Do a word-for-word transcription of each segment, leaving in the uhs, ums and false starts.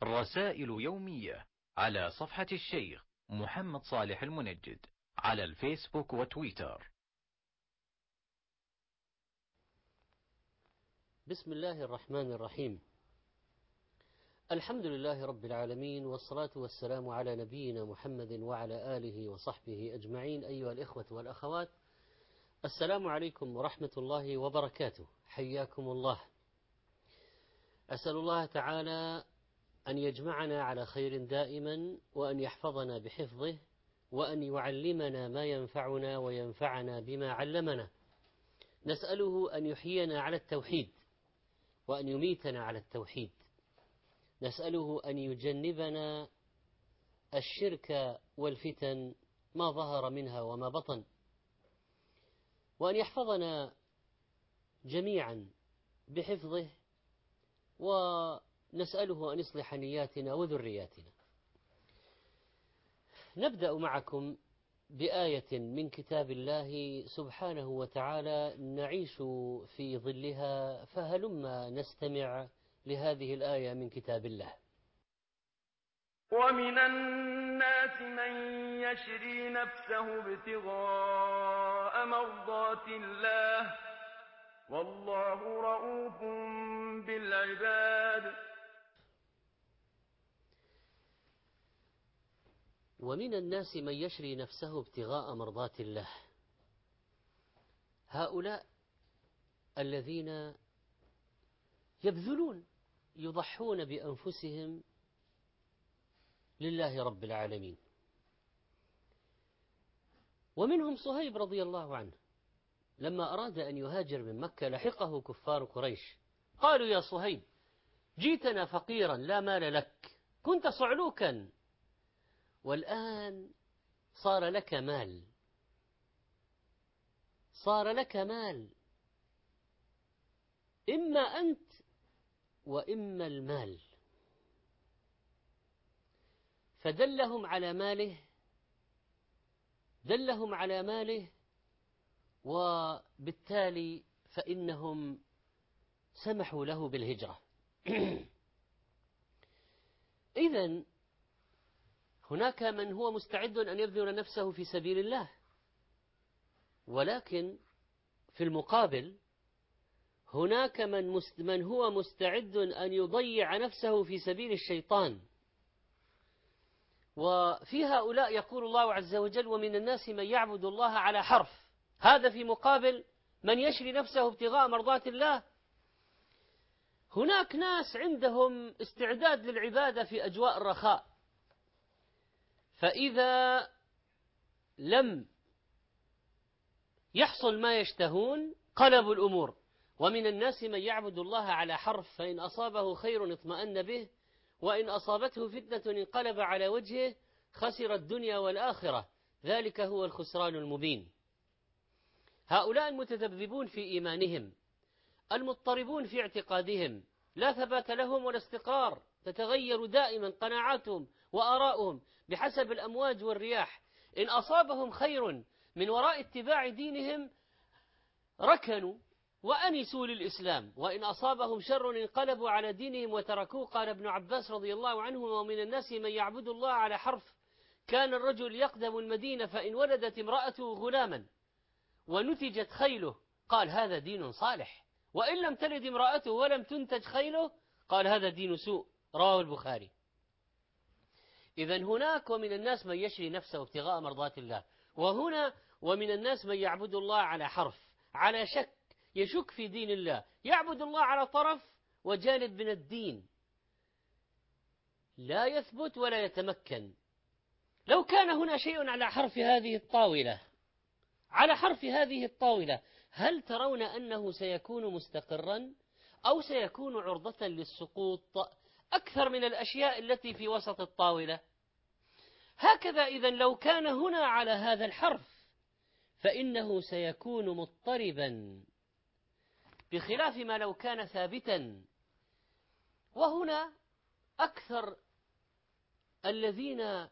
الرسائل يومية على صفحة الشيخ محمد صالح المنجد على الفيسبوك وتويتر. بسم الله الرحمن الرحيم. الحمد لله رب العالمين، والصلاة والسلام على نبينا محمد وعلى آله وصحبه أجمعين. أيها الإخوة والأخوات، السلام عليكم ورحمة الله وبركاته، حياكم الله. أسأل الله تعالى أن يجمعنا على خير دائما، وأن يحفظنا بحفظه، وأن يعلمنا ما ينفعنا وينفعنا بما علمنا. نسأله أن يحيينا على التوحيد، وأن يميتنا على التوحيد. نسأله أن يجنبنا الشرك والفتن ما ظهر منها وما بطن، وأن يحفظنا جميعا بحفظه، ونسأله أن يصلح نياتنا وذرياتنا. نبدأ معكم بآية من كتاب الله سبحانه وتعالى نعيش في ظلها، فهلما نستمع لهذه الآية من كتاب الله. ومن الناس من يشري نفسه ابتغاء مرضات الله والله رؤوف بالعباد. ومن الناس من يشري نفسه ابتغاء مرضات الله، هؤلاء الذين يبذلون يضحون بأنفسهم لله رب العالمين. ومنهم صهيب رضي الله عنه، لما أراد أن يهاجر من مكة لحقه كفار قريش، قالوا: يا صهيب، جيتنا فقيرا لا مال لك، كنت صعلوكا، والآن صار لك مال، صار لك مال، إما أنت وإما المال. فدلهم على ماله، دلهم على ماله، وبالتالي فإنهم سمحوا له بالهجرة. إذن هناك من هو مستعد أن يبذل نفسه في سبيل الله، ولكن في المقابل هناك من, من هو مستعد أن يضيع نفسه في سبيل الشيطان. وفي هؤلاء يقول الله عز وجل: ومن الناس من يعبد الله على حرف. هذا في مقابل من يشري نفسه ابتغاء مرضات الله. هناك ناس عندهم استعداد للعبادة في أجواء الرخاء، فإذا لم يحصل ما يشتهون قلبوا الأمور. ومن الناس من يعبد الله على حرف، فإن أصابه خير اطمأن به، وإن أصابته فتنة انقلب على وجهه، خسر الدنيا والآخرة، ذلك هو الخسران المبين. هؤلاء المتذبذبون في إيمانهم، المضطربون في اعتقادهم، لا ثبات لهم ولا استقرار، تتغير دائما قناعاتهم وآراؤهم بحسب الأمواج والرياح. إن أصابهم خير من وراء اتباع دينهم ركنوا وأنسوا للإسلام، وإن أصابهم شر انقلبوا على دينهم وتركوه. قال ابن عباس رضي الله عنه: ومن الناس من يعبد الله على حرف. كان الرجل يقدم المدينة، فإن ولدت امرأته غلاما ونتجت خيله قال: هذا دين صالح، وإن لم تلد امرأته ولم تنتج خيله قال: هذا دين سوء. رواه البخاري. إذن هناك ومن الناس من يشري نفسه ابتغاء مرضات الله، وهنا ومن الناس من يعبد الله على حرف، على شك، يشك في دين الله، يعبد الله على طرف وجانب من الدين لا يثبت ولا يتمكن. لو كان هنا شيء على حرف هذه الطاولة، على حرف هذه الطاولة، هل ترون أنه سيكون مستقرا أو سيكون عرضة للسقوط أكثر من الأشياء التي في وسط الطاولة؟ هكذا إذن لو كان هنا على هذا الحرف فإنه سيكون مضطربا، بخلاف ما لو كان ثابتا. وهنا أكثر الذين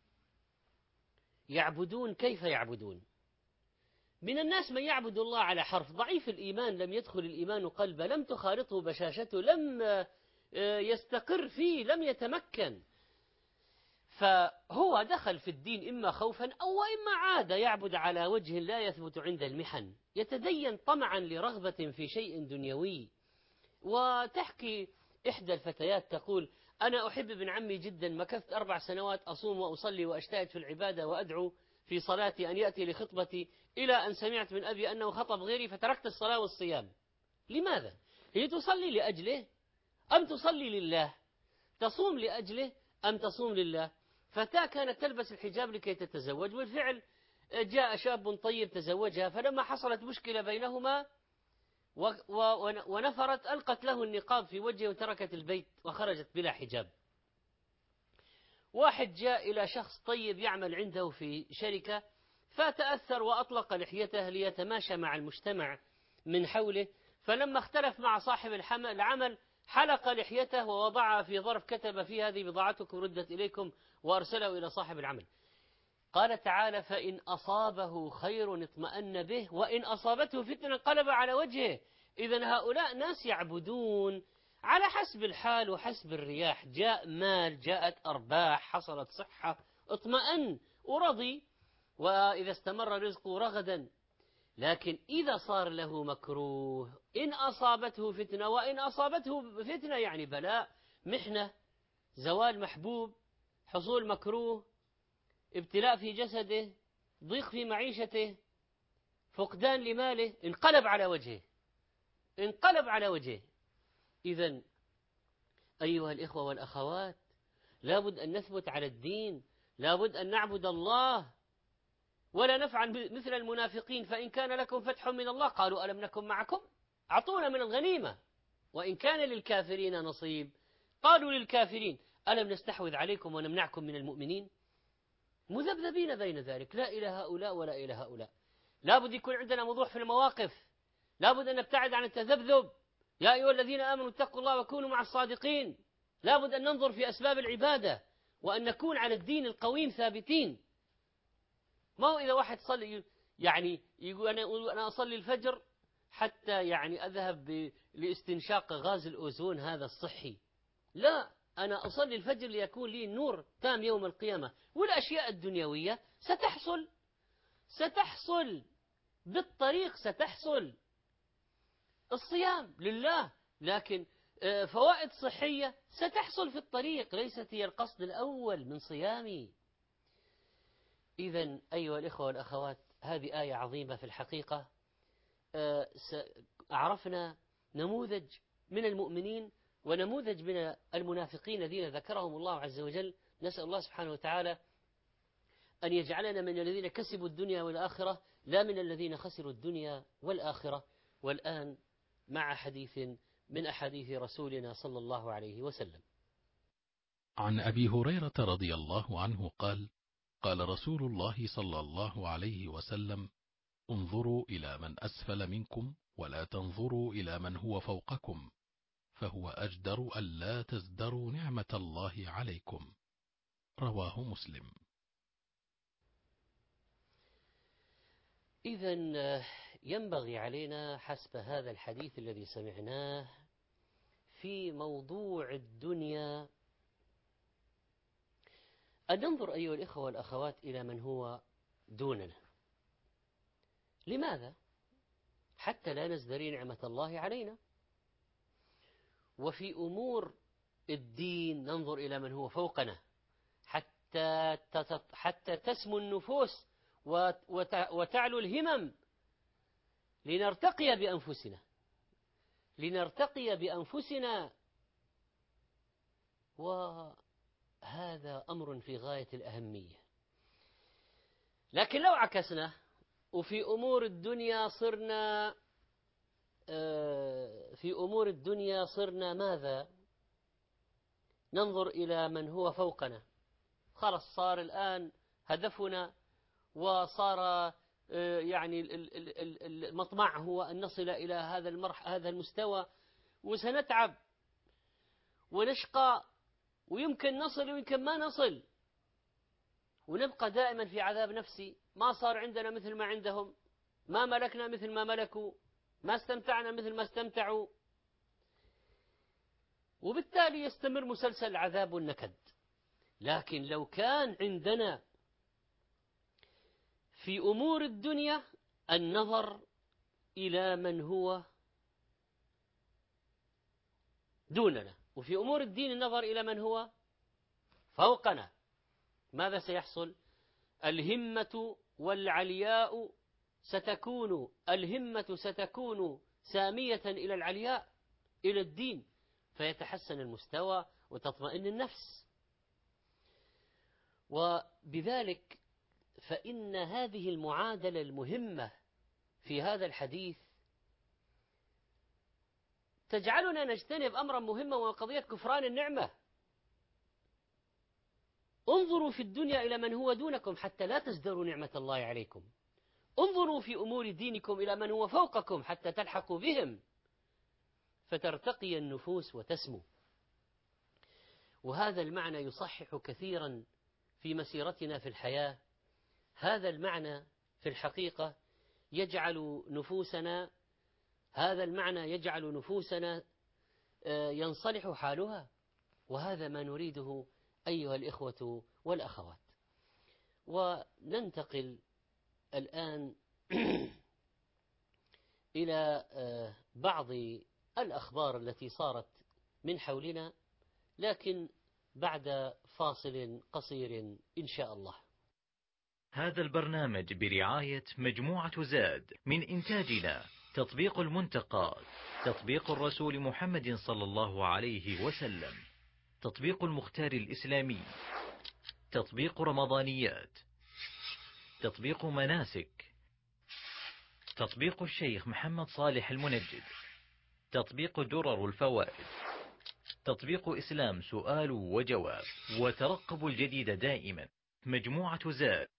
يعبدون كيف يعبدون؟ من الناس من يعبد الله على حرف، ضعيف الإيمان، لم يدخل الإيمان قلبه، لم تخالطه بشاشته، لم يستقر فيه، لم يتمكن. فهو دخل في الدين إما خوفا أو إما عاد يعبد على وجه لا يثبت عند المحن، يتدين طمعا لرغبة في شيء دنيوي. وتحكي إحدى الفتيات تقول: أنا أحب ابن عمي جدا، مكثت أربع سنوات أصوم وأصلي وأجتهد في العبادة وأدعو في صلاتي أن يأتي لخطبتي، إلى أن سمعت من أبي أنه خطب غيري فتركت الصلاة والصيام. لماذا؟ هي تصلي لأجله أم تصلي لله؟ تصوم لأجله أم تصوم لله؟ فتاة كانت تلبس الحجاب لكي تتزوج، والفعل جاء شاب طيب تزوجها، فلما حصلت مشكلة بينهما ونفرت ألقت له النقاب في وجهه وتركت البيت وخرجت بلا حجاب. واحد جاء إلى شخص طيب يعمل عنده في شركة، فتأثر وأطلق لحيته ليتماشى مع المجتمع من حوله، فلما اختلف مع صاحب العمل حلق لحيته ووضعها في ظرف كتب فيه: هذه بضاعتكم ردت إليكم، وأرسله إلى صاحب العمل. قال تعالى: فإن أصابه خير اطمأن به وإن أصابته فتنة انقلب على وجهه. إذن هؤلاء ناس يعبدون على حسب الحال وحسب الرياح، جاء مال، جاءت أرباح، حصلت صحة، اطمأن ورضي، وإذا استمر رزقه رغدا. لكن إذا صار له مكروه، إن أصابته فتنة، وإن أصابته فتنة يعني بلاء، محنة، زوال محبوب، حصول مكروه، ابتلاء في جسده، ضيق في معيشته، فقدان لماله، انقلب على وجهه، انقلب على وجهه. إذن أيها الإخوة والأخوات، لابد أن نثبت على الدين، لابد أن نعبد الله، ولا نفعل مثل المنافقين. فإن كان لكم فتح من الله قالوا ألم نكن معكم، أعطونا من الغنيمة. وإن كان للكافرين نصيب قالوا للكافرين ألم نستحوذ عليكم ونمنعكم من المؤمنين. مذبذبين بين ذلك، لا إلى هؤلاء ولا إلى هؤلاء. لابد يكون عندنا وضوح في المواقف، لابد أن نبتعد عن التذبذب. يا أيها الذين آمنوا اتقوا الله وكونوا مع الصادقين. لابد أن ننظر في أسباب العبادة وأن نكون على الدين القويم ثابتين. ما هو إذا واحد صلي يعني يقول أنا أنا أصلي الفجر حتى يعني أذهب لاستنشاق غاز الأوزون هذا الصحي. لا، أنا أصلي الفجر ليكون لي نور تام يوم القيامة. والأشياء الدنيوية ستحصل ستحصل بالطريق، ستحصل. الصيام لله، لكن فوائد صحية ستحصل في الطريق، ليست هي القصد الأول من صيامي. إذن أيها الإخوة والأخوات، هذه آية عظيمة في الحقيقة. عرفنا نموذج من المؤمنين ونموذج من المنافقين الذين ذكرهم الله عز وجل. نسأل الله سبحانه وتعالى أن يجعلنا من الذين كسبوا الدنيا والآخرة، لا من الذين خسروا الدنيا والآخرة. والآن مع حديث من أحاديث رسولنا صلى الله عليه وسلم. عن أبي هريرة رضي الله عنه قال: قال رسول الله صلى الله عليه وسلم: انظروا إلى من أسفل منكم ولا تنظروا إلى من هو فوقكم، فهو أجدر ألا تزدروا نعمة الله عليكم. رواه مسلم. إذن ينبغي علينا حسب هذا الحديث الذي سمعناه في موضوع الدنيا أن ننظر أيها الإخوة والأخوات إلى من هو دوننا. لماذا؟ حتى لا نزدري نعمة الله علينا. وفي أمور الدين ننظر إلى من هو فوقنا حتى حتى تسمو النفوس وتعلو الهمم، لنرتقي بأنفسنا لنرتقي بأنفسنا وهذا أمر في غاية الأهمية. لكن لو عكسنا وفي أمور الدنيا صرنا في أمور الدنيا صرنا ماذا؟ ننظر إلى من هو فوقنا. خلاص، صار الآن هدفنا وصار يعني المطمع هو أن نصل إلى هذا المرح هذا المستوى، وسنتعب ونشقى، ويمكن نصل ويمكن ما نصل، ونبقى دائما في عذاب نفسي. ما صار عندنا مثل ما عندهم، ما ملكنا مثل ما ملكوا، ما استمتعنا مثل ما استمتعوا. وبالتالي يستمر مسلسل العذاب والنكد. لكن لو كان عندنا في أمور الدنيا النظر إلى من هو دوننا، وفي أمور الدين النظر إلى من هو فوقنا، ماذا سيحصل؟ الهمة والعلياء ستكون الهمة ستكون سامية إلى العلياء، إلى الدين، فيتحسن المستوى وتطمئن النفس. وبذلك فإن هذه المعادلة المهمة في هذا الحديث تجعلنا نجتنب أمرا مهما وهو قضية كفران النعمة. انظروا في الدنيا إلى من هو دونكم حتى لا تزدروا نعمة الله عليكم. انظروا في أمور دينكم إلى من هو فوقكم حتى تلحقوا بهم فترتقي النفوس وتسمو. وهذا المعنى يصحح كثيرا في مسيرتنا في الحياة. هذا المعنى في الحقيقة يجعل نفوسنا هذا المعنى يجعل نفوسنا ينصلح حالها، وهذا ما نريده أيها الإخوة والأخوات. وننتقل الآن إلى بعض الأخبار التي صارت من حولنا، لكن بعد فاصل قصير إن شاء الله. هذا البرنامج برعاية مجموعة زاد من إنتاجنا، تطبيق المنتقى، تطبيق الرسول محمد صلى الله عليه وسلم، تطبيق المختار الإسلامي، تطبيق رمضانيات، تطبيق مناسك، تطبيق الشيخ محمد صالح المنجد، تطبيق درر الفوائد، تطبيق إسلام سؤال وجواب، وترقبوا الجديد دائما. مجموعة زاد.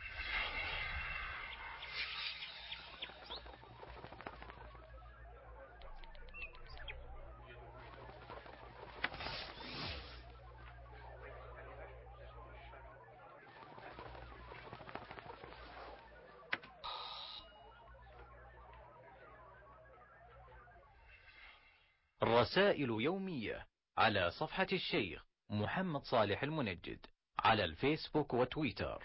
رسائل يومية على صفحة الشيخ محمد صالح المنجد على الفيسبوك وتويتر.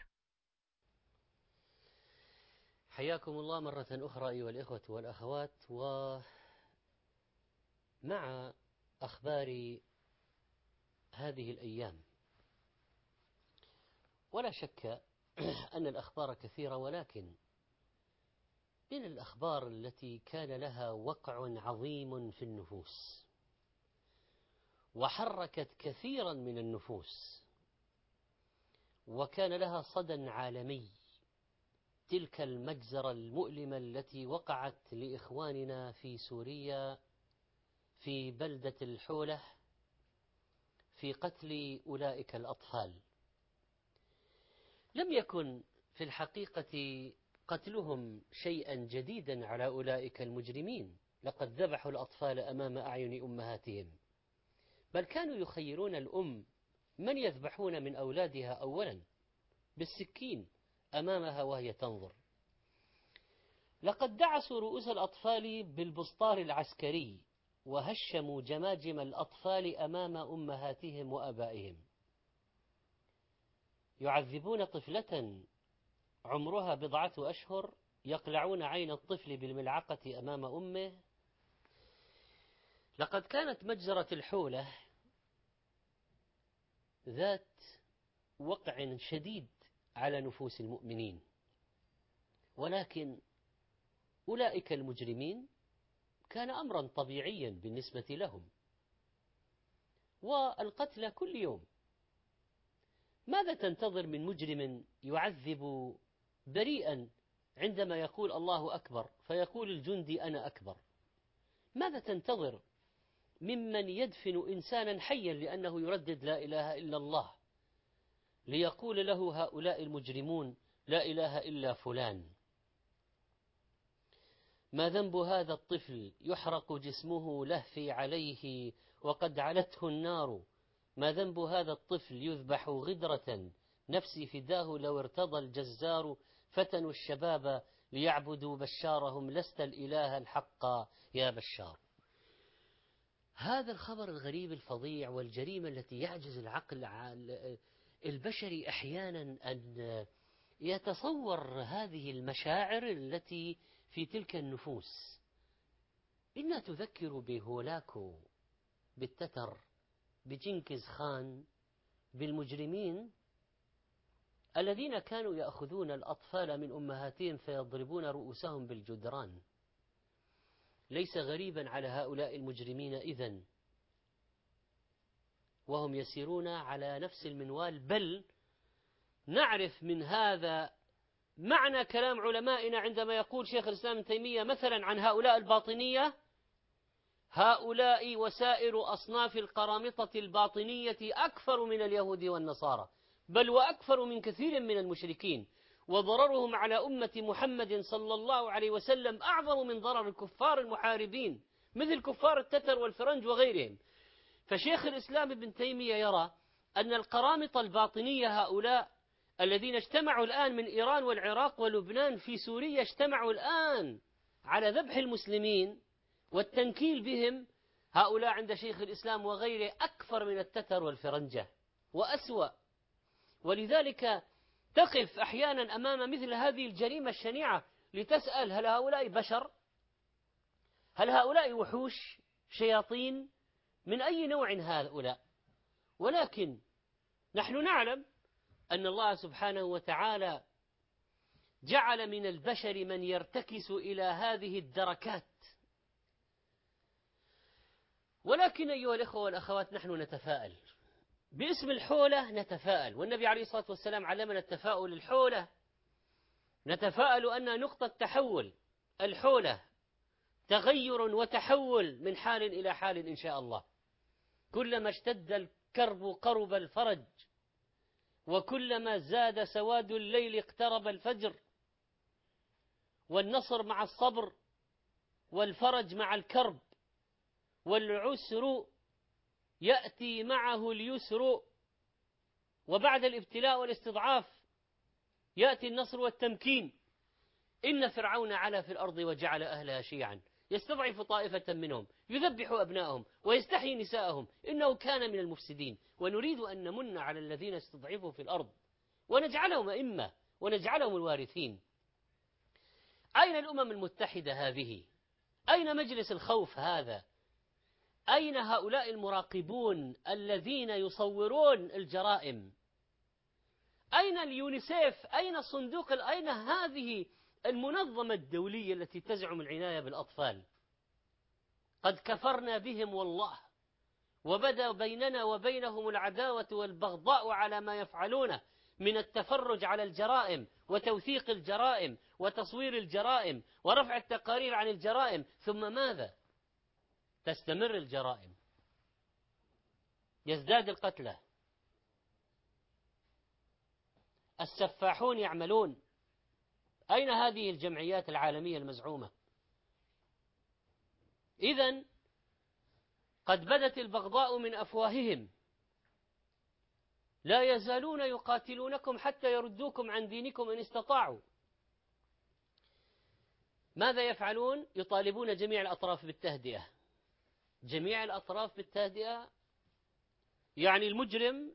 حياكم الله مرة أخرى أيها الإخوة والأخوات، ومع أخبار هذه الأيام. ولا شك أن الأخبار كثيرة، ولكن من الأخبار التي كان لها وقع عظيم في النفوس وحركت كثيرا من النفوس وكان لها صدى عالمي، تلك المجزرة المؤلمة التي وقعت لإخواننا في سوريا في بلدة الحولة في قتل أولئك الأطفال. لم يكن في الحقيقة قتلهم شيئا جديدا على أولئك المجرمين، لقد ذبحوا الأطفال أمام أعين أمهاتهم، بل كانوا يخيرون الأم من يذبحون من أولادها أولا بالسكين أمامها وهي تنظر. لقد دعسوا رؤوس الأطفال بالبسطار العسكري وهشموا جماجم الأطفال أمام أمهاتهم وأبائهم. يعذبون طفلة عمرها بضعة أشهر، يقلعون عين الطفل بالملعقة أمام أمه. لقد كانت مجزرة الحولة ذات وقع شديد على نفوس المؤمنين، ولكن أولئك المجرمين كان أمرا طبيعيا بالنسبة لهم، والقتل كل يوم. ماذا تنتظر من مجرم يعذب بريئا عندما يقول الله أكبر فيقول الجندي أنا أكبر؟ ماذا تنتظر ممن يدفن إنسانا حيا لأنه يردد لا إله إلا الله ليقول له هؤلاء المجرمون لا إله إلا فلان؟ ما ذنب هذا الطفل يحرق جسمه لهفي عليه وقد علته النار؟ ما ذنب هذا الطفل يذبح غدرة نفسي فداه لو ارتضى الجزار؟ فتنوا الشباب ليعبدوا بشارهم، لست الإله الحق يا بشار. هذا الخبر الغريب الفظيع والجريمة التي يعجز العقل البشري أحيانا أن يتصور هذه المشاعر التي في تلك النفوس. إنها تذكر بهولاكو، بالتتر، بجنكيز خان، بالمجرمين الذين كانوا يأخذون الأطفال من أمهاتهم فيضربون رؤوسهم بالجدران. ليس غريبا على هؤلاء المجرمين إذن وهم يسيرون على نفس المنوال، بل نعرف من هذا معنى كلام علمائنا عندما يقول شيخ الإسلام ابن تيمية مثلا عن هؤلاء الباطنية: هؤلاء وسائر أصناف القرامطة الباطنية أكثر من اليهود والنصارى، بل وأكثر من كثير من المشركين، وضررهم على أمة محمد صلى الله عليه وسلم أعظم من ضرر الكفار المحاربين مثل كفار التتر والفرنج وغيرهم. فشيخ الإسلام ابن تيمية يرى أن القرامطة الباطنية هؤلاء الذين اجتمعوا الآن من إيران والعراق ولبنان في سوريا، اجتمعوا الآن على ذبح المسلمين والتنكيل بهم، هؤلاء عند شيخ الإسلام وغيره أكثر من التتر والفرنجة وأسوأ. ولذلك تقف أحيانا أمام مثل هذه الجريمة الشنيعة لتسأل: هل هؤلاء بشر؟ هل هؤلاء وحوش شياطين؟ من أي نوع هؤلاء؟ ولكن نحن نعلم أن الله سبحانه وتعالى جعل من البشر من يرتكس إلى هذه الدركات. ولكن أيها الإخوة والأخوات، نحن نتفاءل باسم الحولة، نتفاءل، والنبي عليه الصلاة والسلام علمنا التفاؤل. الحولة نتفاءل أن نقطة تحول، الحولة تغير وتحول من حال إلى حال إن شاء الله. كلما اشتد الكرب قرب الفرج، وكلما زاد سواد الليل اقترب الفجر، والنصر مع الصبر، والفرج مع الكرب، والعسر يأتي معه اليسر، وبعد الابتلاء والاستضعاف يأتي النصر والتمكين. إن فرعون علا في الأرض وجعل أهلها شيعا يستضعف طائفة منهم يذبح أبناءهم ويستحيي نساءهم إنه كان من المفسدين. ونريد أن نمن على الذين استضعفوا في الأرض ونجعلهم أئمة ونجعلهم الوارثين. أين الأمم المتحدة هذه؟ أين مجلس الخوف هذا؟ أين هؤلاء المراقبون الذين يصورون الجرائم؟ أين اليونيسيف؟ أين الصندوق؟ أين هذه المنظمة الدولية التي تزعم العناية بالأطفال؟ قد كفرنا بهم والله، وبدأ بيننا وبينهم العداوة والبغضاء على ما يفعلونه من التفرج على الجرائم وتوثيق الجرائم وتصوير الجرائم ورفع التقارير عن الجرائم. ثم ماذا؟ تستمر الجرائم، يزداد القتلى، السفاحون يعملون. أين هذه الجمعيات العالمية المزعومة؟ إذن قد بدت البغضاء من أفواههم، لا يزالون يقاتلونكم حتى يردوكم عن دينكم إن استطاعوا. ماذا يفعلون؟ يطالبون جميع الأطراف بالتهدئة. جميع الأطراف بالتهدئة يعني المجرم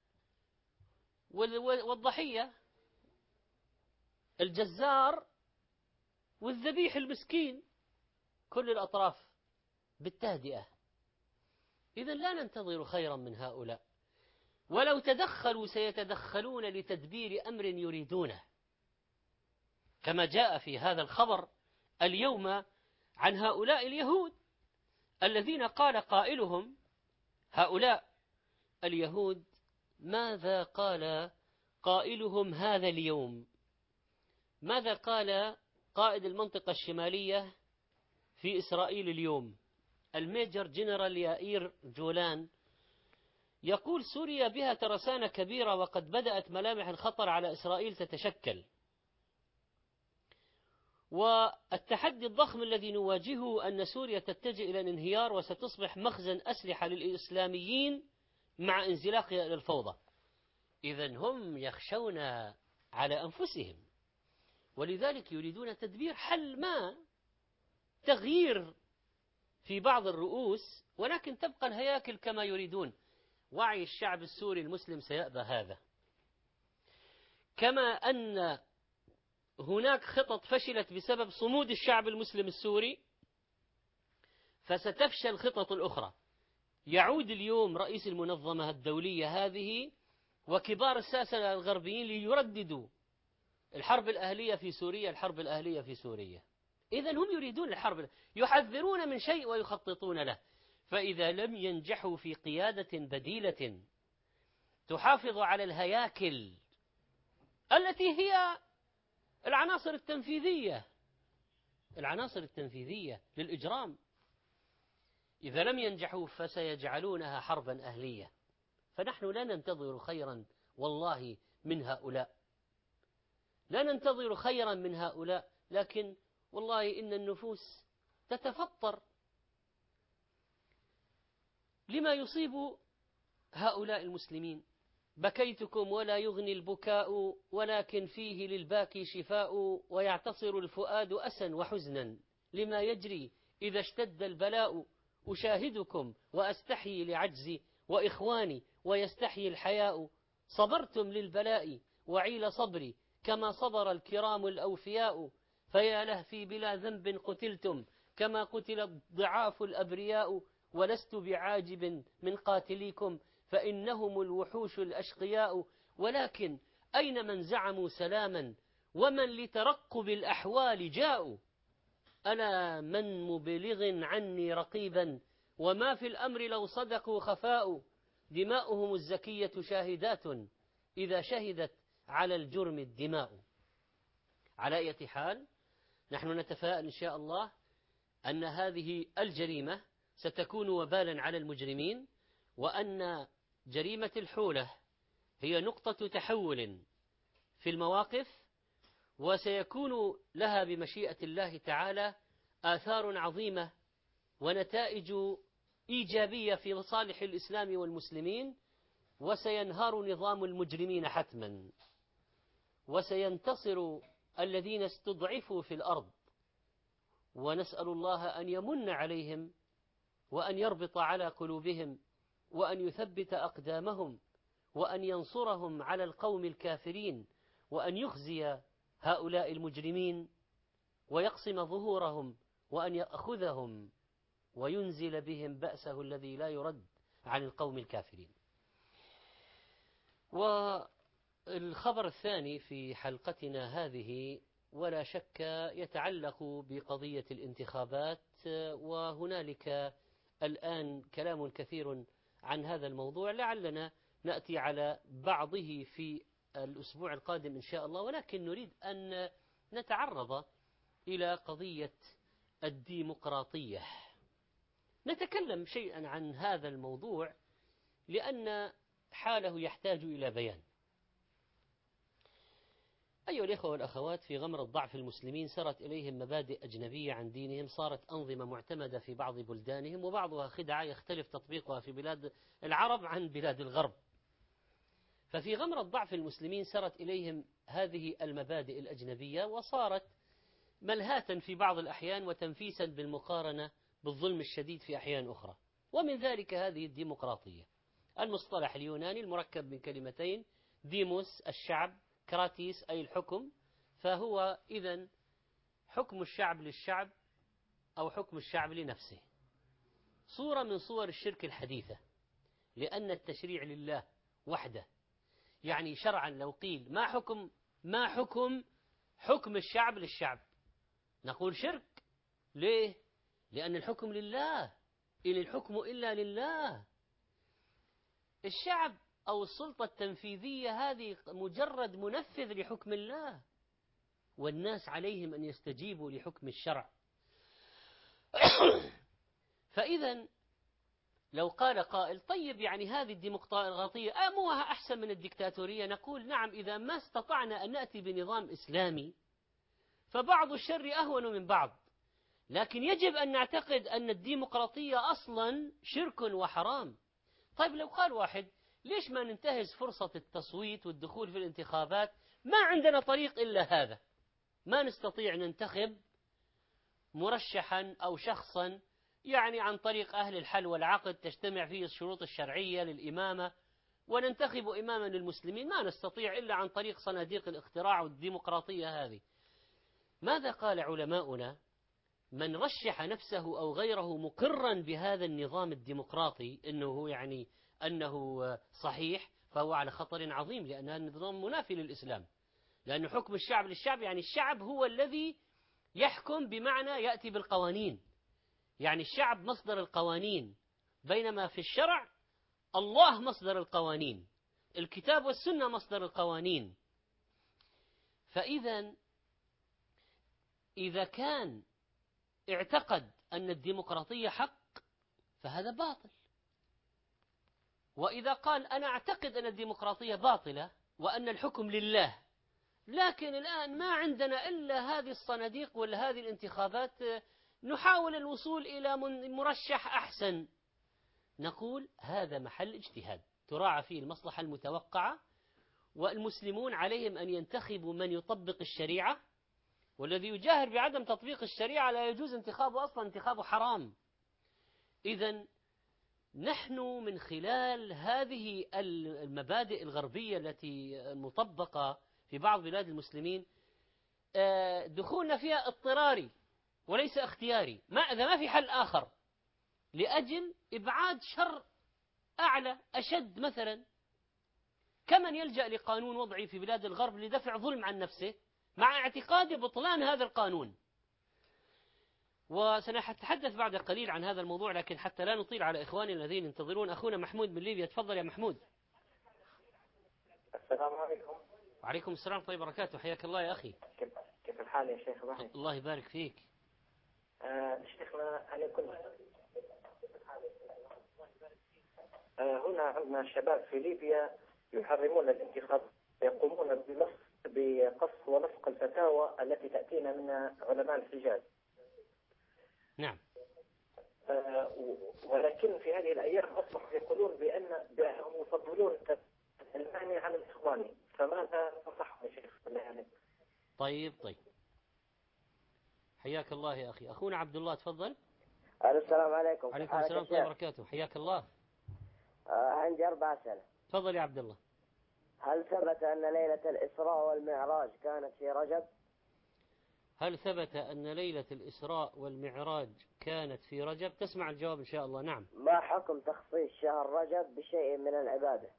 والضحية، الجزار والذبيح المسكين، كل الأطراف بالتهدئة. إذن لا ننتظر خيرا من هؤلاء، ولو تدخلوا سيتدخلون لتدبير أمر يريدونه، كما جاء في هذا الخبر اليوم عن هؤلاء اليهود الذين قال قائلهم، هؤلاء اليهود ماذا قال قائلهم هذا اليوم؟ ماذا قال قائد المنطقة الشمالية في إسرائيل اليوم الميجر جنرال يائير جولان؟ يقول: سوريا بها ترسانة كبيرة وقد بدأت ملامح الخطر على إسرائيل تتشكل، والتحدي الضخم الذي نواجهه أن سوريا تتجه إلى الانهيار وستصبح مخزن أسلحة للإسلاميين مع انزلاقها إلى الفوضى. إذن هم يخشون على أنفسهم، ولذلك يريدون تدبير حل ما، تغيير في بعض الرؤوس، ولكن تبقى الهياكل كما يريدون. وعي الشعب السوري المسلم سيأبى هذا. كما أن هناك خطط فشلت بسبب صمود الشعب المسلم السوري، فستفشل خطط الأخرى. يعود اليوم رئيس المنظمة الدولية هذه وكبار الساسة الغربيين ليرددوا الحرب الأهلية في سوريا، الحرب الأهلية في سوريا. إذن هم يريدون الحرب، يحذرون من شيء ويخططون له. فإذا لم ينجحوا في قيادة بديلة تحافظ على الهياكل التي هي العناصر التنفيذية العناصر التنفيذية للإجرام، إذا لم ينجحوا فسيجعلونها حربا أهلية. فنحن لا ننتظر خيرا والله من هؤلاء، لا ننتظر خيرا من هؤلاء، لكن والله إن النفوس تتفطر لما يصيب هؤلاء المسلمين. بكيتكم ولا يغني البكاء، ولكن فيه للباكي شفاء، ويعتصر الفؤاد أسا وحزنا لما يجري إذا اشتد البلاء. أشاهدكم وأستحيي لعجزي وإخواني ويستحيي الحياء. صبرتم للبلاء وعيل صبري كما صبر الكرام الأوفياء. فيا لهفي بلا ذنب قتلتم كما قتل الضعاف الأبرياء. ولست بعاجب من قاتليكم فإنهم الوحوش الأشقياء. ولكن أين من زعموا سلاما ومن لترقب الأحوال جاءوا. ألا من مبلغ عني رقيبا وما في الأمر لو صدقوا خفاء. دماؤهم الزكية شاهدات إذا شهدت على الجرم الدماء. على أي حال نحن نتفائل إن شاء الله أن هذه الجريمة ستكون وبالا على المجرمين، وأن جريمة الحولة هي نقطة تحول في المواقف، وسيكون لها بمشيئة الله تعالى آثار عظيمة ونتائج إيجابية في صالح الإسلام والمسلمين، وسينهار نظام المجرمين حتما، وسينتصر الذين استضعفوا في الأرض. ونسأل الله أن يمن عليهم وأن يربط على قلوبهم وأن يثبت أقدامهم وأن ينصرهم على القوم الكافرين، وأن يخزي هؤلاء المجرمين ويقسم ظهورهم، وأن يأخذهم وينزل بهم بأسه الذي لا يرد عن القوم الكافرين. والخبر الثاني في حلقتنا هذه ولا شك يتعلق بقضية الانتخابات، وهنالك الآن كلام كثير عن هذا الموضوع، لعلنا نأتي على بعضه في الأسبوع القادم إن شاء الله. ولكن نريد أن نتعرض إلى قضية الديمقراطية، نتكلم شيئا عن هذا الموضوع لأن حاله يحتاج إلى بيان. أيها الإخوة والأخوات، في غمر الضعف المسلمين سرت إليهم مبادئ أجنبية عن دينهم، صارت أنظمة معتمدة في بعض بلدانهم، وبعضها خدعة يختلف تطبيقها في بلاد العرب عن بلاد الغرب. ففي غمر الضعف المسلمين سرت إليهم هذه المبادئ الأجنبية، وصارت ملهاة في بعض الأحيان وتنفيسا بالمقارنة بالظلم الشديد في أحيان أخرى. ومن ذلك هذه الديمقراطية، المصطلح اليوناني المركب من كلمتين، ديموس الشعب، كراتيس أي الحكم، فهو إذن حكم الشعب للشعب أو حكم الشعب لنفسه. صورة من صور الشرك الحديثة، لأن التشريع لله وحده. يعني شرعا لو قيل ما حكم ما حكم حكم الشعب للشعب، نقول شرك. ليه؟ لأن الحكم لله، إن الحكم إلا لله. الشعب أو السلطة التنفيذية هذه مجرد منفذ لحكم الله، والناس عليهم أن يستجيبوا لحكم الشرع. فإذا لو قال قائل طيب يعني هذه الديمقراطية أموها أحسن من الدكتاتورية، نقول نعم، إذا ما استطعنا أن نأتي بنظام إسلامي فبعض الشر أهون من بعض، لكن يجب أن نعتقد أن الديمقراطية أصلا شرك وحرام. طيب لو قال واحد ليش ما ننتهز فرصة التصويت والدخول في الانتخابات؟ ما عندنا طريق إلا هذا، ما نستطيع ننتخب مرشحا أو شخصا يعني عن طريق أهل الحل والعقد تجتمع فيه الشروط الشرعية للإمامة وننتخب إماما للمسلمين، ما نستطيع إلا عن طريق صناديق الاقتراع والديمقراطية هذه. ماذا قال علماؤنا؟ من رشح نفسه أو غيره مقرا بهذا النظام الديمقراطي أنه يعني أنه صحيح فهو على خطر عظيم، لأن هذا النظام منافي للإسلام، لأن حكم الشعب للشعب، يعني الشعب هو الذي يحكم بمعنى يأتي بالقوانين، يعني الشعب مصدر القوانين، بينما في الشرع الله مصدر القوانين، الكتاب والسنة مصدر القوانين. فإذا إذا كان اعتقد أن الديمقراطية حق فهذا باطل، وإذا قال أنا أعتقد أن الديمقراطية باطلة وأن الحكم لله، لكن الآن ما عندنا إلا هذه الصناديق ولا هذه الانتخابات، نحاول الوصول إلى مرشح أحسن، نقول هذا محل اجتهاد تراعى فيه المصلحة المتوقعة، والمسلمون عليهم أن ينتخبوا من يطبق الشريعة، والذي يجاهر بعدم تطبيق الشريعة لا يجوز انتخابه أصلا، انتخابه حرام. إذن نحن من خلال هذه المبادئ الغربية التي مطبقة في بعض بلاد المسلمين دخولنا فيها اضطراري وليس اختياري، ما إذا ما في حل آخر لأجل إبعاد شر أعلى أشد، مثلا كمن يلجأ لقانون وضعي في بلاد الغرب لدفع ظلم عن نفسه مع اعتقاد بطلان هذا القانون. وسنتحدث بعد قليل عن هذا الموضوع، لكن حتى لا نطيل على إخواني الذين ينتظرون، أخونا محمود من ليبيا، تفضل يا محمود. السلام عليكم. وعليكم السلام ورحمة الله وبركاته، حياك الله يا أخي. كيف كيف الحال يا شيخ ضحي؟ الله يبارك فيك. آه شيخنا أنا كنت آه هنا عندنا شباب في ليبيا يحرمون الانتخاب، يقومون بنص بقص ونسق الفتاوى التي تأتينا من علماء الحجاز. نعم. آه ولكن في هذه الأيام أصبحوا يقولون بأن بأنهم يفضلون العلماني عن الإخواني، فماذا تنصحهم يا شيخ؟ يعني طيب طيب حياك الله يا أخي. أخونا عبد الله تفضل. السلام عليكم. وعليكم السلام ورحمة الله وبركاته، حياك الله. آه عندي أربع أسئلة. تفضل يا عبد الله. هل ثبت أن ليلة الإسراء والمعراج كانت في رجب؟ هل ثبت أن ليلة الإسراء والمعراج كانت في رجب؟ تسمع الجواب إن شاء الله. نعم. ما حكم تخصيص شهر رجب بشيء من العبادة؟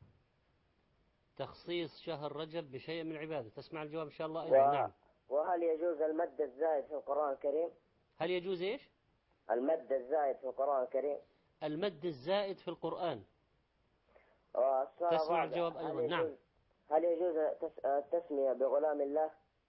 تخصيص شهر رجب بشيء من العبادة، تسمع الجواب إن شاء الله أيضا. و... نعم. وهل يجوز المد الزائد في القرآن الكريم؟ هل يجوز إيش؟ المد الزائد في القرآن الكريم. المد الزائد في القرآن. تسمع الجواب أيضا. هل نعم. هل يجوز التسمية بغلام الله؟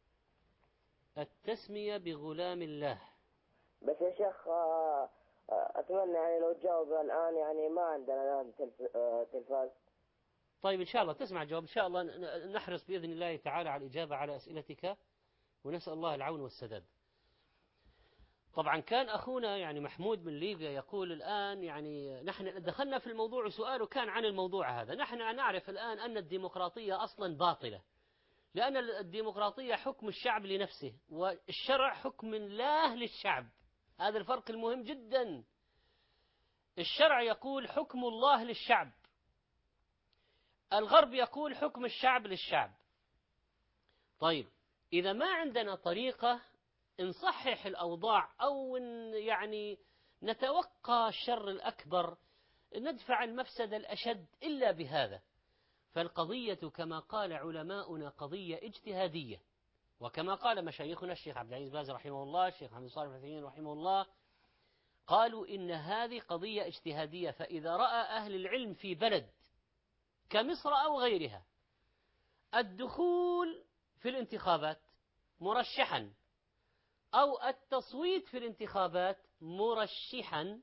التسمية بغلام الله. بس يا شيخ أتمنى يعني لو تجاوب الآن، يعني ما عندنا الآن تلفاز. طيب إن شاء الله تسمع الجواب إن شاء الله، نحرص بإذن الله تعالى على الإجابة على أسئلتك، ونسأل الله العون والسداد. طبعا كان أخونا يعني محمود من ليبيا يقول الآن، يعني نحن دخلنا في الموضوع وسؤاله كان عن الموضوع هذا. نحن نعرف الآن أن الديمقراطية أصلا باطلة، لأن الديمقراطية حكم الشعب لنفسه، والشرع حكم الله للشعب. هذا الفرق المهم جدا. الشرع يقول حكم الله للشعب، الغرب يقول حكم الشعب للشعب. طيب إذا ما عندنا طريقة نصحح الأوضاع أو يعني نتوقع الشر الأكبر، ندفع المفسدة الأشد إلا بهذا، فالقضية كما قال علماؤنا قضية اجتهادية، وكما قال مشايخنا الشيخ عبد العزيز باز رحمه الله، الشيخ محمد صالح العثيمين رحمه الله، قالوا إن هذه قضية اجتهادية. فإذا رأى أهل العلم في بلد كمصر أو غيرها الدخول في الانتخابات مرشحا أو التصويت في الانتخابات مرشحا،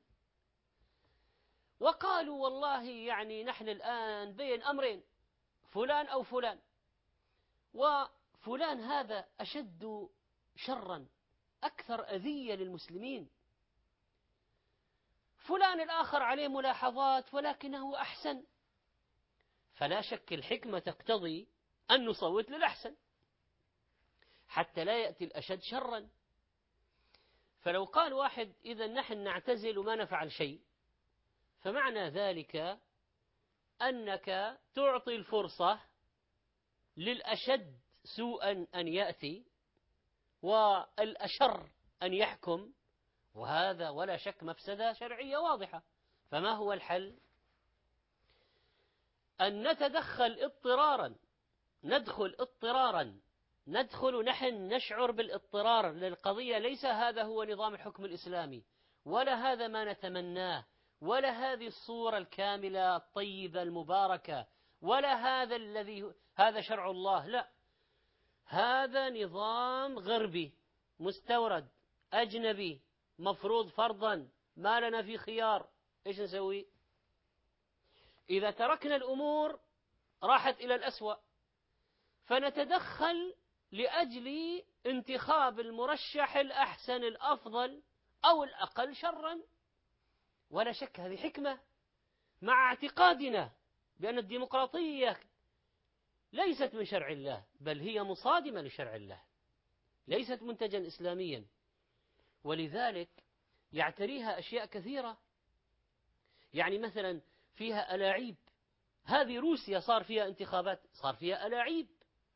وقالوا والله يعني نحن الآن بين أمرين، فلان أو فلان، وفلان هذا أشد شرا أكثر أذية للمسلمين، فلان الآخر عليه ملاحظات ولكنه أحسن، فلا شك الحكمة تقتضي أن نصوت للأحسن حتى لا يأتي الأشد شرا. فلو قال واحد إذا نحن نعتزل وما نفعل شيء، فمعنى ذلك أنك تعطي الفرصة للأشد سوءا أن يأتي والأشر أن يحكم، وهذا ولا شك مفسدة شرعية واضحة. فما هو الحل؟ أن نتدخل اضطرارا، ندخل اضطرارا، ندخل نحن نشعر بالاضطرار للقضية. ليس هذا هو نظام الحكم الإسلامي، ولا هذا ما نتمناه، ولا هذه الصورة الكاملة الطيبة المباركة، ولا هذا الذي هذا شرع الله، لا، هذا نظام غربي مستورد أجنبي مفروض فرضا، ما لنا في خيار. إيش نسوي؟ إذا تركنا الأمور راحت إلى الأسوأ، فنتدخل لأجل انتخاب المرشح الأحسن الأفضل أو الأقل شرا. ولا شك هذه حكمة، مع اعتقادنا بأن الديمقراطية ليست من شرع الله، بل هي مصادمة لشرع الله، ليست منتجا إسلاميا، ولذلك يعتريها أشياء كثيرة. يعني مثلا فيها ألاعيب، هذه روسيا صار فيها انتخابات، صار فيها ألاعيب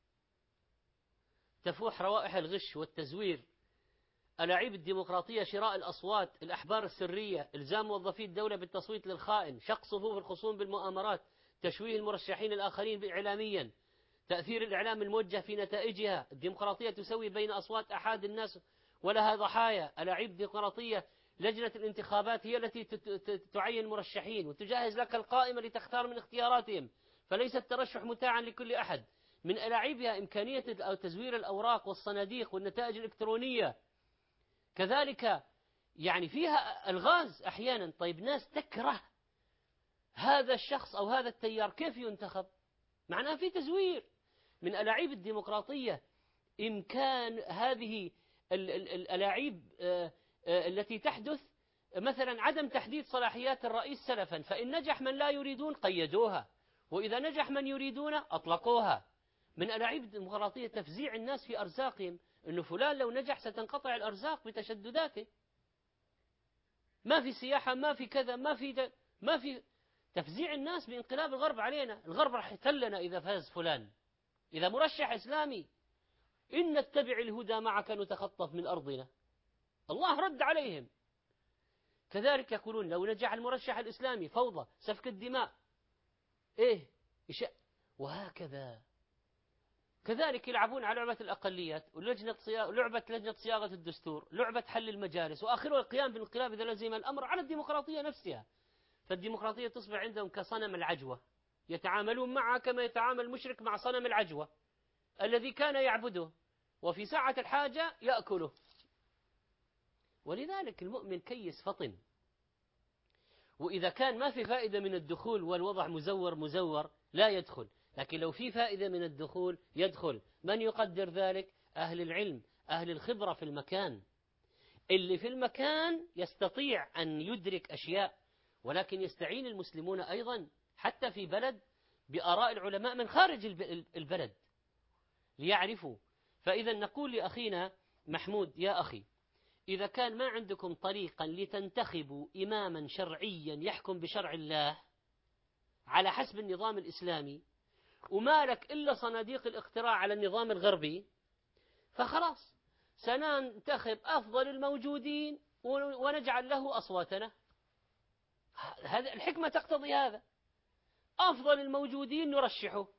تفوح روائح الغش والتزوير، ألاعيب الديمقراطية، شراء الأصوات، الأحبار السرية، إلزام موظفي الدولة بالتصويت للخائن، شق صفوف الخصوم بالمؤامرات، تشويه المرشحين الآخرين إعلاميا، تأثير الإعلام الموجه في نتائجها. الديمقراطية تسوي بين أصوات أحد الناس ولها ضحايا. ألاعيب الديمقراطية، لجنة الانتخابات هي التي تعين مرشحين وتجهز لك القائمة لتختار من اختياراتهم، فليس الترشح متاعا لكل أحد. من ألاعيبها إمكانية أو تزوير الأوراق والصناديق والنتائج الإلكترونية. كذلك يعني فيها الغاز أحيانا. طيب ناس تكره هذا الشخص أو هذا التيار، كيف ينتخب؟ معناها في تزوير. من ألاعيب الديمقراطية إمكان هذه الألاعيب التي تحدث، مثلا عدم تحديد صلاحيات الرئيس سلفا، فإن نجح من لا يريدون قيدوها، وإذا نجح من يريدون أطلقوها. من ألاعيب الديمقراطية تفزيع الناس في أرزاقهم، أنه فلان لو نجح ستنقطع الأرزاق بتشدداته، ما في سياحة، ما في كذا، ما في ما في تفزيع الناس بانقلاب الغرب علينا. الغرب راح يتلنا إذا فاز فلان، إذا مرشح إسلامي، إن نتبع الهدى معك نتخطف من أرضنا. الله رد عليهم. كذلك يقولون لو نجح المرشح الإسلامي فوضى، سفك الدماء، إيه إيش، وهكذا. كذلك يلعبون على لعبة الأقليات، ولجنة صياغة، لعبة لجنة صياغة الدستور، لعبة حل المجالس، وآخره القيام بالانقلاب إذا لزم الأمر على الديمقراطية نفسها. فالديمقراطية تصبح عندهم كصنم العجوة، يتعاملون معها كما يتعامل المشرك مع صنم العجوة الذي كان يعبده، وفي ساعة الحاجة يأكله. ولذلك المؤمن كيس فطن، وإذا كان ما في فائدة من الدخول والوضع مزور مزور لا يدخل، لكن لو في فائدة من الدخول يدخل. من يقدر ذلك؟ أهل العلم، أهل الخبرة في المكان، اللي في المكان يستطيع أن يدرك أشياء. ولكن يستعين المسلمون أيضا حتى في بلد بآراء العلماء من خارج البلد ليعرفوا. فإذا نقول لأخينا محمود، يا أخي، إذا كان ما عندكم طريقا لتنتخبوا إماما شرعيا يحكم بشرع الله على حسب النظام الإسلامي، وما لك إلا صناديق الاقتراع على النظام الغربي، فخلاص سننتخب أفضل الموجودين ونجعل له أصواتنا. هذا الحكمة تقتضي هذا، أفضل الموجودين نرشحه.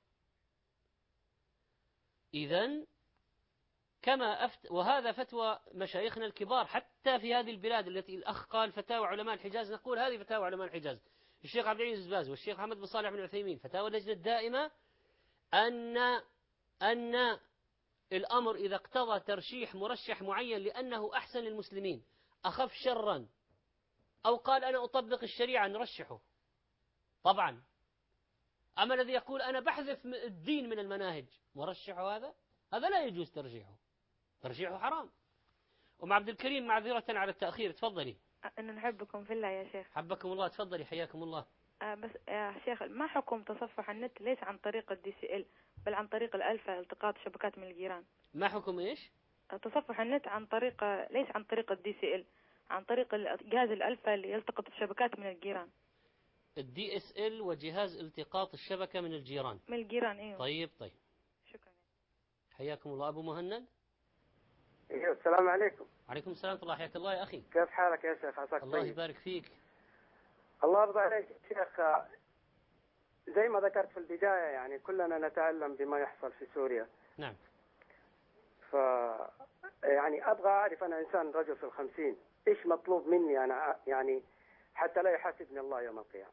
إذن كما أفت وهذا فتوى مشايخنا الكبار حتى في هذه البلاد التي الأخ قال فتاوى علماء الحجاز، نقول هذه فتاوى علماء الحجاز، الشيخ عبد العزيز باز والشيخ محمد بن صالح بن عثيمين، فتاوى اللجنة الدائمة، أن أن الأمر إذا اقتضى ترشيح مرشح معين لأنه أحسن للمسلمين، أخف شرا، أو قال أنا أطبق الشريعة، نرشحه طبعا. أما الذي يقول أنا بحذف الدين من المناهج، مرشحه هذا هذا لا يجوز ترشيحه، ترشيحه حرام. أم عبد الكريم، معذرة على التأخير، تفضلي. أنا نحبكم في الله يا شيخ. حبكم الله، تفضلي، حياكم الله. أه بس يا شيخ، ما حكم تصفح النت ليس عن طريق الدي سي ال بل عن طريق الألفا، التقاط شبكات من الجيران؟ ما حكم إيش؟ تصفح النت عن طريق، ليس عن طريق الدي سي ال، عن طريق جهاز الألفا اللي يلتقط الشبكات من الجيران. الدي اس ال وجهاز التقاط الشبكة من الجيران. من الجيران ايوه. طيب طيب. شكرا. حياكم الله. أبو مهند. ايوه السلام عليكم. عليكم السلام ورحمة الله. حياك الله يا أخي. كيف حالك يا شيخ؟ عساك الله طيب. يبارك فيك. الله يرضى عليك شيخ، زي ما ذكرت في البداية يعني كلنا نتألم بما يحصل في سوريا. نعم. ف يعني أبغى أعرف، أنا إنسان رجل في الخمسين، إيش مطلوب مني أنا يعني حتى لا يحاسبني الله يوم القيامة.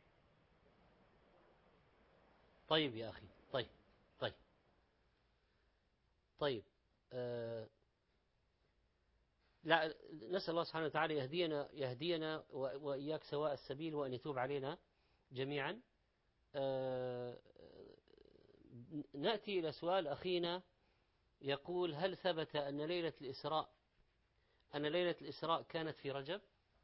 طيب يا أخي. طيب طيب طيب آه لا، نسأل الله سبحانه وتعالى يهدينا يهدينا وإياك سواء السبيل، وأن يتوب علينا جميعا. آه نأتي إلى سؤال أخينا، يقول: هل ثبت أن ليلة الإسراء أن ليلة الإسراء كانت في رجب؟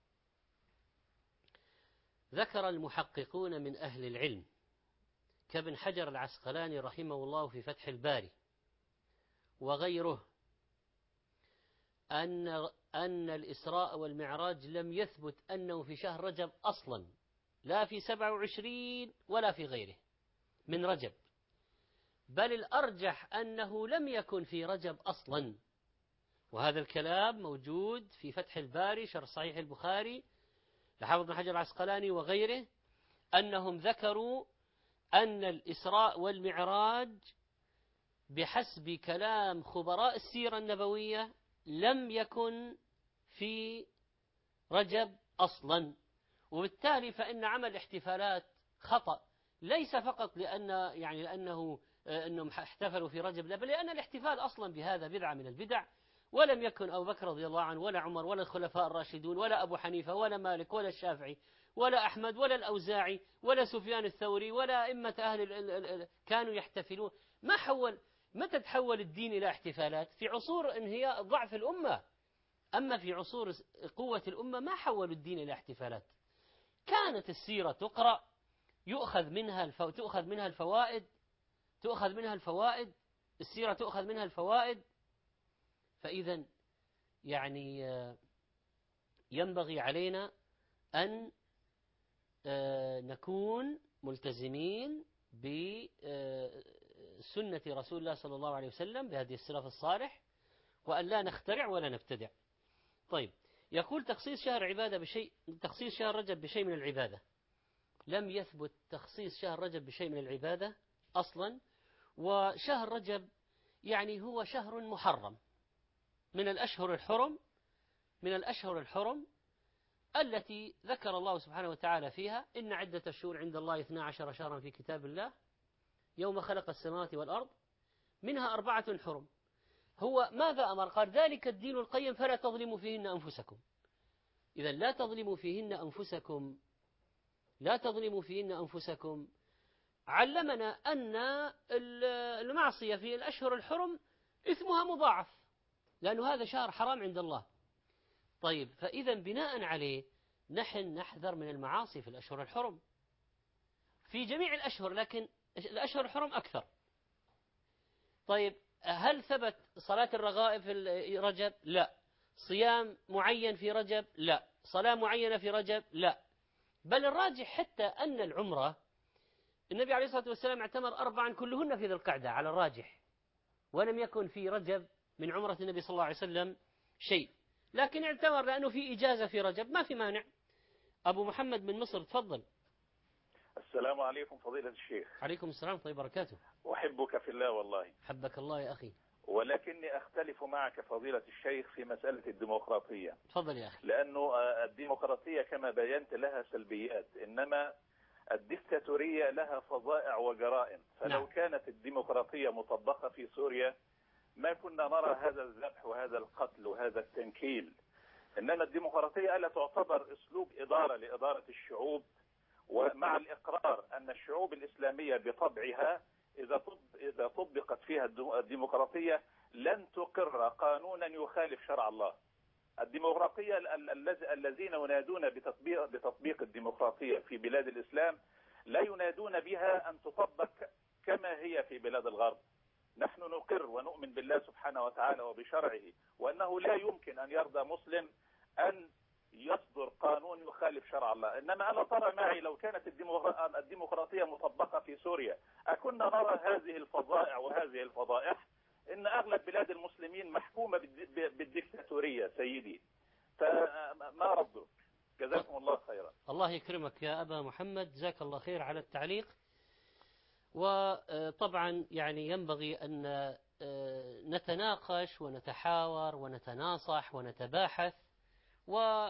ذكر المحققون من أهل العلم كابن حجر العسقلاني رحمه الله في فتح الباري وغيره أن أن الإسراء والمعراج لم يثبت أنه في شهر رجب أصلا، لا في سبعة وعشرين ولا في غيره من رجب، بل الأرجح أنه لم يكن في رجب أصلا. وهذا الكلام موجود في فتح الباري شرح صحيح البخاري لحافظ بن حجر العسقلاني وغيره، أنهم ذكروا أن الإسراء والمعراج بحسب كلام خبراء السيرة النبوية لم يكن في رجب أصلا، وبالتالي فإن عمل احتفالات خطأ، ليس فقط لأن يعني لأنه أنهم احتفلوا في رجب، لا، بل لأن الاحتفال أصلا بهذا بدعة من البدع، ولم يكن أبو بكر رضي الله عنه ولا عمر ولا الخلفاء الراشدون ولا أبو حنيفة ولا مالك ولا الشافعي ولا أحمد ولا الأوزاعي ولا سفيان الثوري ولا أئمة أهل ال ال ال كانوا يحتفلون. ما حول متى تحول الدين إلى احتفالات؟ في عصور انهياء ضعف الأمة، أما في عصور قوة الأمة ما حولوا الدين إلى احتفالات. كانت السيرة تقرأ، يؤخذ منها الفو... تؤخذ منها الفوائد تؤخذ منها الفوائد السيرة تؤخذ منها الفوائد. فإذا يعني ينبغي علينا أن نكون ملتزمين بسنة رسول الله صلى الله عليه وسلم، بهذه السلف الصالح، وأن لا نخترع ولا نبتدع. طيب، يقول: تخصيص شهر عبادة بشيء تخصيص شهر رجب بشيء من العبادة. لم يثبت تخصيص شهر رجب بشيء من العبادة أصلا، وشهر رجب يعني هو شهر محرم من الأشهر الحرم من الأشهر الحرم التي ذكر الله سبحانه وتعالى فيها: إن عدة الشهور عند الله اثنا عشر شهرا في كتاب الله يوم خلق السماوات والأرض منها أربعة حرم. هو ماذا أمر؟ قال: ذلك الدين القيم فلا تظلموا فيهن أنفسكم. إذا لا تظلموا فيهن أنفسكم لا تظلموا فيهن أنفسكم علمنا أن المعصية في الأشهر الحرم إثمها مضاعف، لأن هذا شهر حرام عند الله. طيب، فإذا بناء عليه نحن نحذر من المعاصي في الأشهر الحرم في جميع الأشهر، لكن الأشهر الحرم أكثر. طيب، هل ثبت صلاة الرغائب في رجب؟ لا. صيام معين في رجب؟ لا. صلاة معينة في رجب؟ لا. بل الراجح حتى أن العمرة النبي عليه الصلاة والسلام اعتمر أربعا كلهن في ذي القعدة على الراجح، ولم يكن في رجب من عمرة النبي صلى الله عليه وسلم شيء، لكن اعتمر لأنه في إجازة في رجب، ما في مانع. أبو محمد من مصر، تفضل. السلام عليكم فضيلة الشيخ. عليكم السلام ورحمة الله وبركاته. أحبك في الله والله. حبك الله يا أخي. ولكني أختلف معك فضيلة الشيخ في مسألة الديمقراطية. تفضل يا أخي. لأنه الديمقراطية كما بينت لها سلبيات، إنما الدكتاتورية لها فظائع وجرائم. فلو نعم. كانت الديمقراطية مطبقة في سوريا ما كنا نرى هذا الذبح وهذا القتل وهذا التنكيل. إنما الديمقراطية ألا تعتبر أسلوب إدارة لإدارة الشعوب، ومع الإقرار أن الشعوب الإسلامية بطبعها إذا إذا طبقت فيها الديمقراطية لن تقر قانونا يخالف شرع الله. الديمقراطية الذين ينادون بتطبيق بتطبيق الديمقراطية في بلاد الإسلام لا ينادون بها أن تطبق كما هي في بلاد الغرب. نحن نقر ونؤمن بالله سبحانه وتعالى وبشرعه، وأنه لا يمكن أن يرضى مسلم أن يصدر قانون يخالف شرع الله. إنما ألا ترى معي لو كانت الديمقراطية مطبقة في سوريا أكنا نرى هذه الفظائع وهذه الفضائح؟ إن أغلب بلاد المسلمين محكومة بالديكتاتورية سيدي، فما ردوا؟ جزاكم الله خيرا. الله يكرمك يا أبا محمد، جزاك الله خير على التعليق. وطبعا يعني ينبغي أن نتناقش ونتحاور ونتناصح ونتباحث، و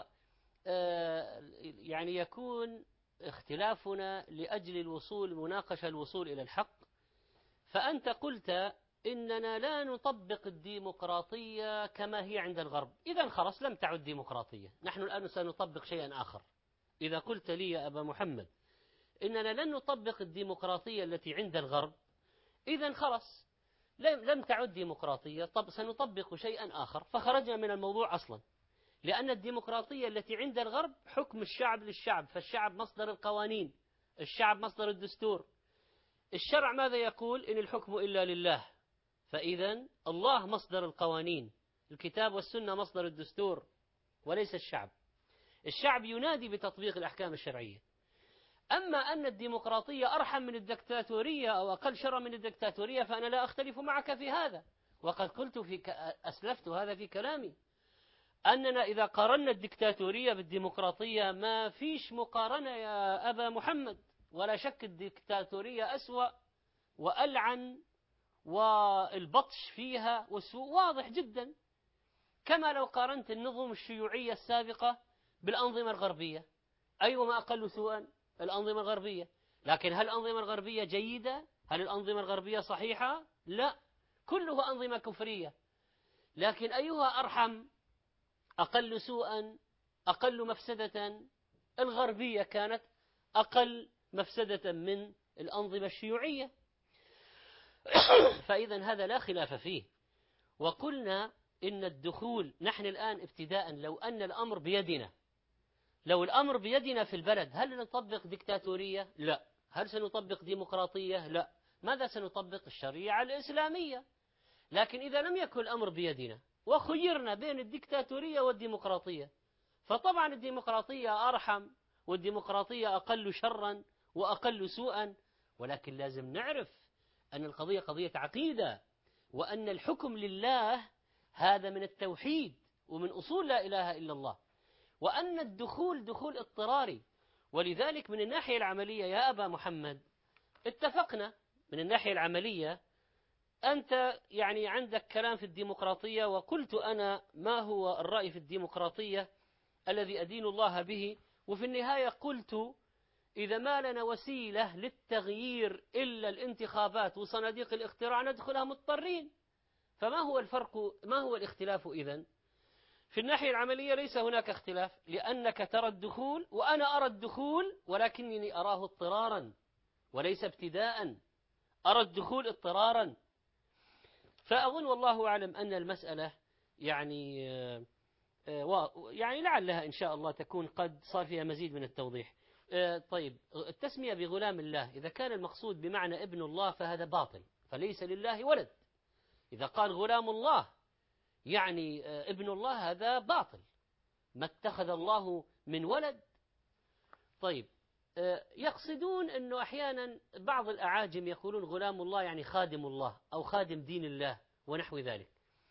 يعني يكون اختلافنا لأجل الوصول مناقشة الوصول إلى الحق. فأنت قلت إننا لا نطبق الديمقراطية كما هي عند الغرب، إذا خلاص لم تعد ديمقراطية، نحن الآن سنطبق شيئا آخر. إذا قلت لي يا أبا محمد إننا لن نطبق الديمقراطية التي عند الغرب، إذا خلاص لم تعد ديمقراطية، طب سنطبق شيئا آخر، فخرجنا من الموضوع أصلا. لأن الديمقراطية التي عند الغرب حكم الشعب للشعب، فالشعب مصدر القوانين، الشعب مصدر الدستور. الشرع ماذا يقول؟ إن الحكم إلا لله، فإذا الله مصدر القوانين، الكتاب والسنة مصدر الدستور وليس الشعب. الشعب ينادي بتطبيق الأحكام الشرعية. أما أن الديمقراطية أرحم من الدكتاتورية أو أقل شرا من الدكتاتورية فأنا لا أختلف معك في هذا، وقد قلت في ك... أسلفت هذا في كلامي، أننا إذا قارنا الدكتاتورية بالديمقراطية ما فيش مقارنة يا أبا محمد، ولا شك الدكتاتورية أسوأ وألعن والبطش فيها والسوء واضح جدا، كما لو قارنت النظم الشيوعية السابقة بالأنظمة الغربية، أيهما أقل سوءا؟ الأنظمة الغربية. لكن هل الأنظمة الغربية جيدة؟ هل الأنظمة الغربية صحيحة؟ لا، كلها أنظمة كفرية. لكن أيها أرحم؟ أقل سوءا، أقل مفسدة؟ الغربية كانت أقل مفسدة من الأنظمة الشيوعية. فإذا هذا لا خلاف فيه. وقلنا إن الدخول، نحن الآن ابتداء لو أن الأمر بيدنا، لو الأمر بيدنا في البلد، هل نطبق ديكتاتورية؟ لا. هل سنطبق ديمقراطية؟ لا. ماذا سنطبق؟ الشريعة الإسلامية. لكن إذا لم يكن الأمر بيدنا وخيرنا بين الديكتاتورية والديمقراطية، فطبعا الديمقراطية أرحم والديمقراطية أقل شرا وأقل سوءا. ولكن لازم نعرف أن القضية قضية عقيدة، وأن الحكم لله هذا من التوحيد ومن أصول لا إله إلا الله، وأن الدخول دخول اضطراري. ولذلك من الناحية العملية يا أبا محمد اتفقنا من الناحية العملية، أنت يعني عندك كلام في الديمقراطية، وقلت أنا ما هو الرأي في الديمقراطية الذي أدين الله به، وفي النهاية قلت إذا ما لنا وسيلة للتغيير إلا الانتخابات وصناديق الاقتراع ندخلها مضطرين. فما هو الفرق؟ ما هو الاختلاف إذن؟ في الناحية العملية ليس هناك اختلاف، لأنك ترى الدخول وأنا أرى الدخول، ولكنني أراه اضطرارا وليس ابتداء، أرى الدخول اضطرارا. فأظن والله أعلم أن المسألة يعني يعني لعلها إن شاء الله تكون قد صار فيها مزيد من التوضيح. طيب، التسمية بغلام الله إذا كان المقصود بمعنى ابن الله فهذا باطل، فليس لله ولد. إذا قال غلام الله يعني ابن الله هذا باطل، ما اتخذ الله من ولد. طيب، يقصدون أنه أحيانا بعض الأعاجم يقولون غلام الله يعني خادم الله أو خادم دين الله ونحو ذلك.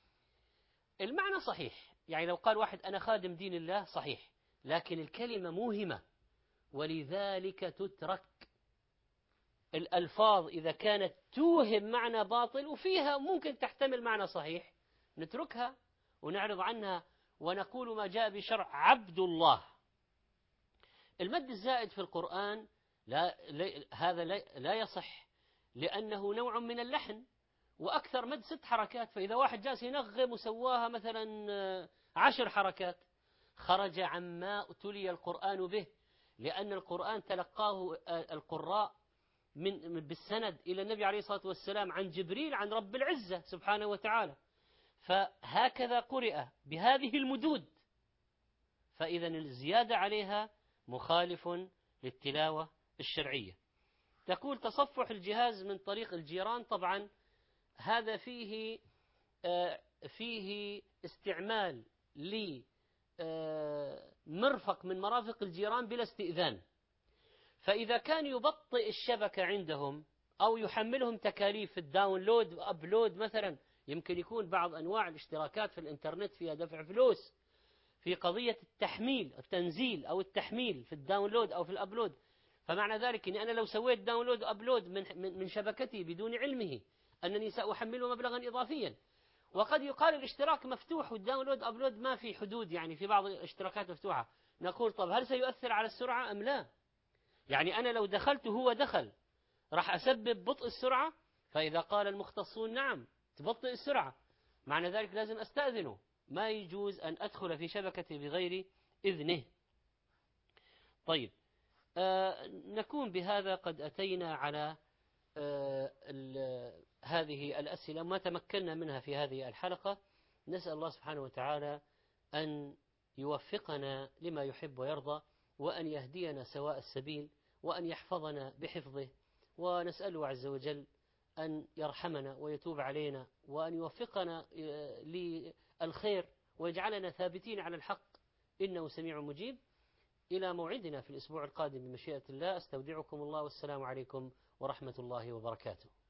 المعنى صحيح، يعني لو قال واحد أنا خادم دين الله صحيح، لكن الكلمة موهمة، ولذلك تترك الألفاظ إذا كانت توهم معنى باطل وفيها ممكن تحتمل معنى صحيح نتركها ونعرض عنها ونقول ما جاء بشرع عبد الله. المد الزائد في القرآن لا, لا هذا لا, لا يصح، لأنه نوع من اللحن، وأكثر مد ست حركات، فإذا واحد جالس ينغم وسواها مثلا عشر حركات خرج عما تلي القرآن به، لأن القرآن تلقاه القراء من بالسند إلى النبي عليه الصلاة والسلام عن جبريل عن رب العزة سبحانه وتعالى، فهكذا قرئ بهذه المدود، فإذا الزيادة عليها مخالف للتلاوة الشرعية. تقول تصفح الجهاز من طريق الجيران، طبعا هذا فيه فيه استعمال لمرفق من مرافق الجيران بلا استئذان. فإذا كان يبطئ الشبكة عندهم أو يحملهم تكاليف الداونلود وأبلود مثلا، يمكن يكون بعض أنواع الاشتراكات في الإنترنت فيها دفع فلوس، في قضية التحميل التنزيل أو التحميل في الداونلود أو في الأبلود، فمعنى ذلك أني أنا لو سويت داونلود وأبلود من, من شبكتي بدون علمه أنني سأحمله مبلغا إضافيا. وقد يقال الاشتراك مفتوح والداونلود أبلود ما في حدود، يعني في بعض الاشتراكات مفتوحة، نقول طب هل سيؤثر على السرعة أم لا؟ يعني أنا لو دخلت هو دخل راح أسبب بطء السرعة؟ فإذا قال المختصون نعم تبطئ السرعة، معنى ذلك لازم أستأذنه، ما يجوز أن أدخل في شبكتي بغير إذنه. طيب آه نكون بهذا قد أتينا على آه هذه الأسئلة ما تمكنا منها في هذه الحلقة. نسأل الله سبحانه وتعالى أن يوفقنا لما يحب ويرضى، وأن يهدينا سواء السبيل، وأن يحفظنا بحفظه، ونسأله عز وجل أن يرحمنا ويتوب علينا، وأن يوفقنا للخير ويجعلنا ثابتين على الحق، إنه سميع مجيب. إلى موعدنا في الأسبوع القادم بمشيئة الله، أستودعكم الله، والسلام عليكم ورحمة الله وبركاته.